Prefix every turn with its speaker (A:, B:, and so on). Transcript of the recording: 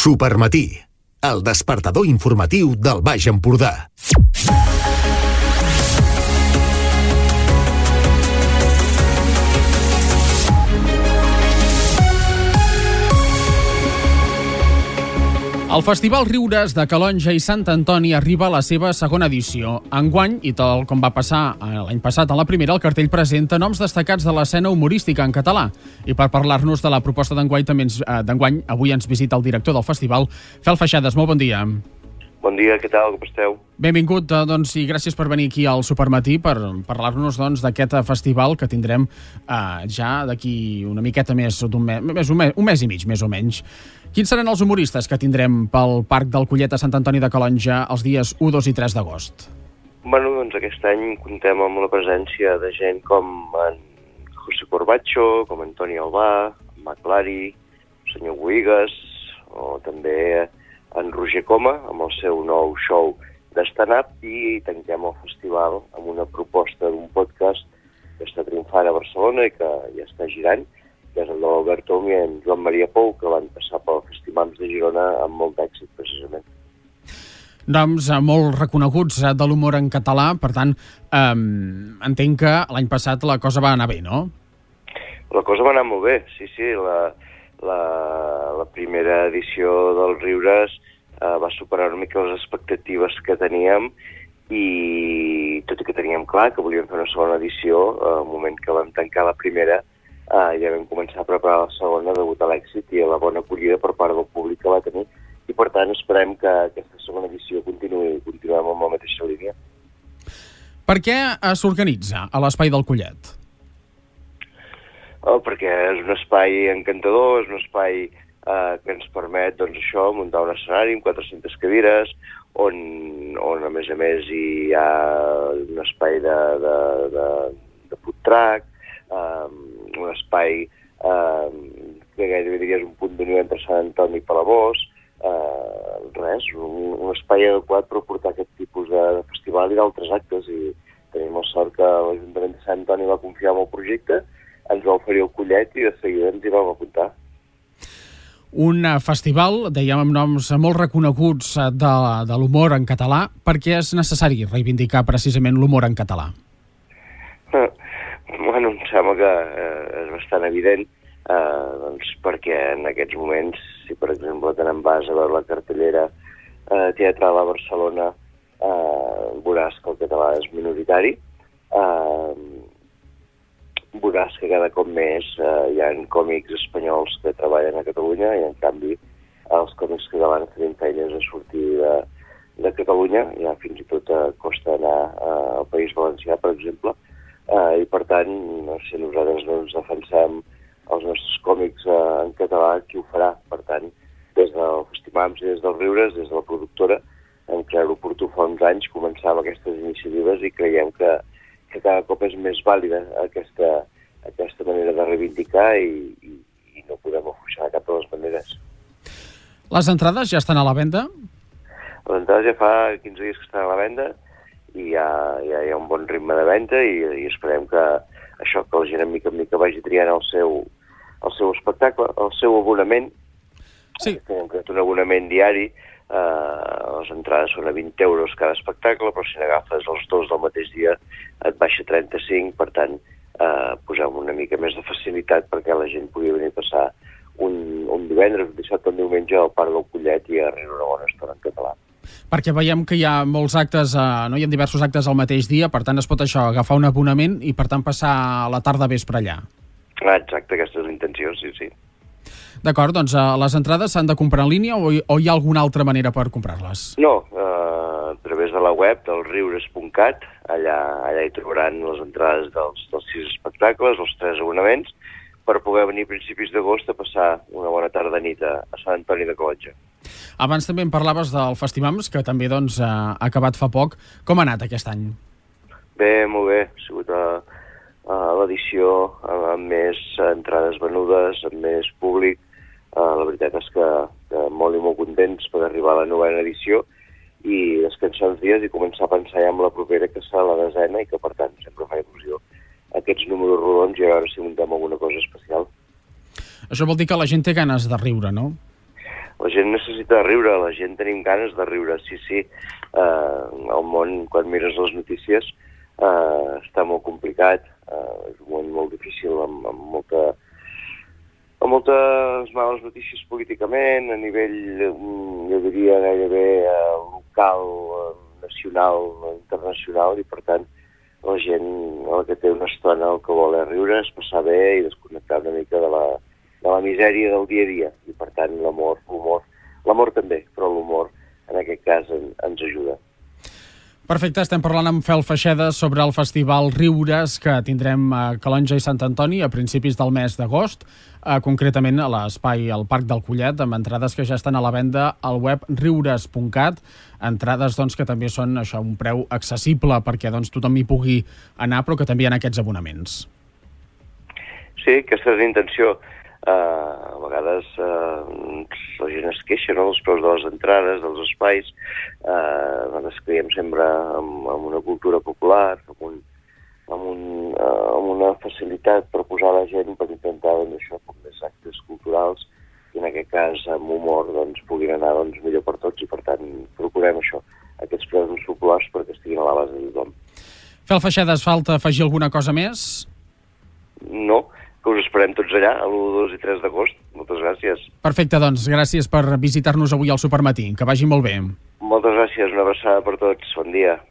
A: Supermatí, el despertador informatiu del Baix Empordà.
B: El Festival Riures de Calonge i Sant Antoni arriba a la seva segona edició. Enguany, i tal com va passar l'any passat a la primera, el cartell presenta noms destacats de l'escena humorística en català. I per parlar-nos de la proposta d'enguany, avui ens visita el director del festival, Fel Feixades. Molt bon dia.
C: Bon dia, què tal, com esteu?
B: Benvingut, i gràcies per venir aquí al Supermatí per parlar-nos d'aquest festival que tindrem ja d'aquí una miqueta més d'un mes, un mes i mig, més o menys. Quins seran els humoristes que tindrem pel Parc del Collet a Sant Antoni de Calonge els dies 1, 2 i 3 d'agost?
C: Bueno, doncs aquest any contem amb la presència de gent com en José Corbacho, com Antoni Albà, en Maclari, el senyor Boigues, o també en Roger Coma, amb el seu nou show de stand-up, i tanquem el festival amb una proposta d'un podcast que està triomfant a Barcelona i que ja està girant, que és el de l'Albert Tom i en Joan Maria Pou, que van passar pel Festimams de Girona amb molt d'èxit, precisament.
B: Noms molt reconeguts de l'humor en català, per tant, entenc que l'any passat la cosa va anar bé, no?
C: La cosa va anar molt bé, sí. La primera edició dels Riures va superar una mica les expectatives que teníem, i tot i que teníem clar que volíem fer una segona edició, al moment que vam tancar la primera, ja vam començar a preparar la segona degut a l'èxit i a la bona acollida per part del públic que va tenir, i per tant esperem que aquesta segona edició continuem amb la mateixa línia.
B: Per què s'organitza a l'Espai del Collet?
C: Perquè és un espai encantador, és un espai que ens permet, muntar un escenari amb 400 cadires, on a més hi ha un espai de food truck, un espai que gairebé diries un punt d'unió entre Sant Antoni i Palamós, un espai adequat per portar aquest tipus de festival i d'altres actes, i tenim la sort que l'Ajuntament de Sant Antoni va confiar en el projecte, ens va oferir el Collet i de seguida ens hi vam apuntar.
B: Un festival, dèiem, amb noms molt reconeguts de l'humor en català. Per què és necessari reivindicar precisament l'humor en català?
C: Bueno, em sembla que és bastant evident, perquè en aquests moments, si per exemple te'n vas a veure la cartellera teatral a Barcelona, veuràs que el català és minoritari, veuràs que cada cop més hi ha còmics espanyols que treballen a Catalunya, i en canvi els còmics catalans tenen feines a sortir de Catalunya, ja fins i tot costa anar al País Valencià, per exemple, i per tant, si nosaltres defensem els nostres còmics en català, qui ho farà? Per tant, des del Festimams i des dels Riures, des de la productora, hem cregut oportú fa uns anys començar amb aquestes iniciatives, i creiem que cada cop és més vàlida aquesta manera de reivindicar, i no podem afluixar de cap de les maneres.
B: Les entrades ja estan a la venda?
C: Les entrades ja fa 15 dies que estan a la venda, i ja hi ha un bon ritme de venda, i esperem que això, que la gent mica en mica vagi triant el seu espectacle, el seu abonament.
B: Sí.
C: Tenim un abonament diari, les entrades són a 20 euros cada espectacle, però si n'agafes els dos del mateix dia et baixa 35, per tant posem una mica més de facilitat perquè la gent pugui venir a passar un divendres, un dissabte, un diumenge al Parc del Collet i a riure una bona estona en català.
B: Perquè veiem que hi ha molts actes, no hi ha diversos actes al mateix dia, per tant es pot agafar un abonament i per tant passar la tarda vespre allà.
C: Exacte, aquesta és la intenció, sí.
B: D'acord, doncs les entrades s'han de comprar en línia o hi ha alguna altra manera per comprar-les?
C: No, a través de la web del riures.cat, allà hi trobaran les entrades dels 6 espectacles, els 3 abonaments, per poder venir a principis d'agost a passar una bona tarda-nit a Sant Antoni de Calonge.
B: Abans també em parlaves del Festimams, que també ha acabat fa poc. Com ha anat aquest any?
C: Bé, molt bé. Ha sigut l'edició amb més entrades venudes, amb més públic. La veritat és que molt i molt contents per arribar a la 9ª edició i descansar uns dies i començar a pensar ja en la propera, que serà la 10ª, i que per tant sempre fa il·lusió aquests números rodons i a veure si muntem alguna cosa especial.
B: Això vol dir que la gent té ganes de riure, no?
C: La gent necessita riure, la gent tenim ganes de riure, sí. El món, quan mires les notícies, està molt complicat, és un món molt difícil, amb moltes males notícies políticament, a nivell, jo diria, gairebé local, nacional, internacional, i per tant la gent el que té una estona el que vol és riure, és passar bé i desconnectar una mica de la misèria del dia a dia, i per tant l'amor també, però l'humor en aquest cas ens ajuda.
B: Perfecte, estem parlant amb Fel Feixedes sobre el festival Riures que tindrem a Calonge i Sant Antoni a principis del mes d'agost, concretament a l'espai al Parc del Collet, amb entrades que ja estan a la venda al web riures.cat, entrades que també són un preu accessible perquè tothom hi pugui anar, però que també hi ha aquests abonaments.
C: Sí, aquesta és la intenció. A vegades la gent es queixa dels preus de les entrades, dels espais. Nosaltres creiem sempre en una cultura popular, amb una facilitat per posar la gent per intentar com més actes culturals i en aquest cas amb humor puguin anar millor per tots, i per tant procurem això, aquests preus més populars perquè estiguin a l'abast de tothom.
B: Fel Feixedes, falta afegir alguna cosa més?
C: No, que us esperem tots allà, l'1, 2 i 3 d'agost. Moltes gràcies.
B: Perfecte, gràcies per visitar-nos avui al Supermatí. Que vagi molt bé.
C: Moltes gràcies, una abraçada per tots. Bon dia.